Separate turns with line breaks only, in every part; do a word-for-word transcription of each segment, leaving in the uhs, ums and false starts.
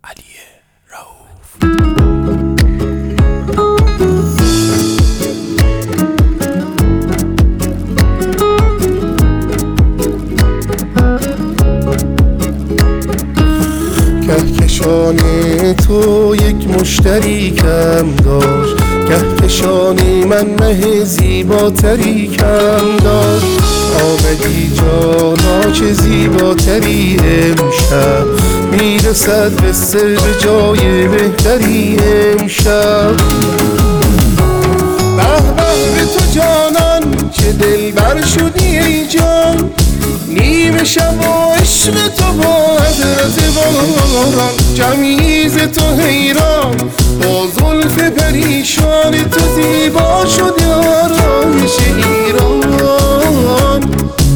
علی رؤوف.
کهکشان تو یک مشتری کم داشت، کهکشانی من مه زیباتری کم داشت. آمدی جانا چه زیباتری امشب، میرسد به سر به جای بهتری امشب. به به به تو جانان چه دلبر شدی ای جان، نیمه شب و عشق تو با حضرت باران. جمیز تو حیران با زلف پریشان تو، زیبا شد آرایش ایران.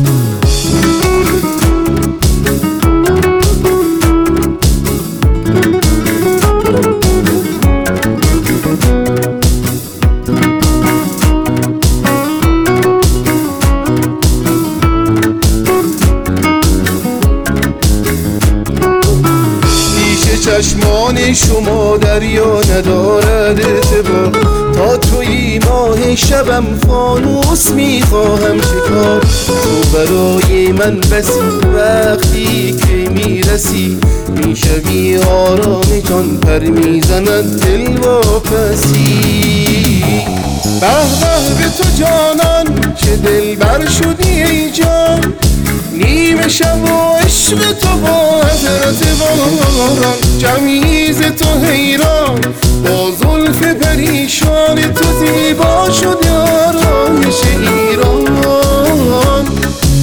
چشمان شما دریا ندارد اعتبار، تا توی ماه شبم فانوس میخواهم شکار. تو برای من بسی وقتی که میرسی، میشوی آرام جان پر میزند دل واپسی. به به به تو جانان چه دلبر شدی ای جان، نیمه شب و عشق تو با حضرت باران. جمیز تو حیران با زلف پریشان تو، زیبا شد آرایش ایران.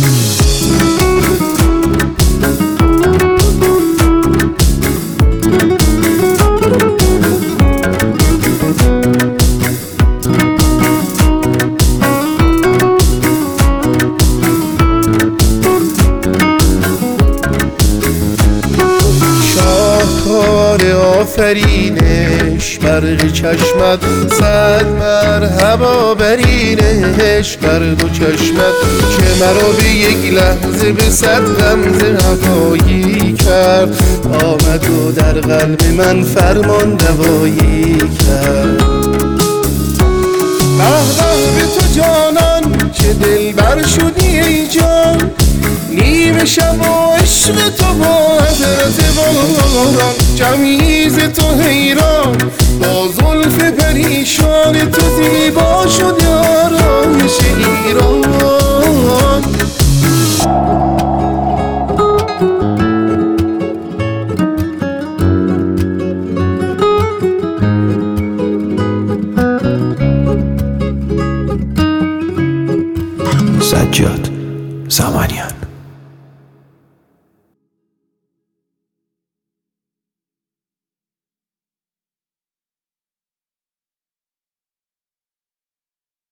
آفرینش برق چشمت، صد مرحبا برینش بر دو چشمت، که مرا به یک لحظه به صد غمزه هوایی کرد. آمد و در قلب من فرمان روایی کرد. به به به تو جانان چه دلبر شدی ای جان، نیمه شب و عشق تو با حضرت باران. جمیز تو حیران با زلف پریشان تو، زیبا شد آرایش ایران.
سجاد زمانیان.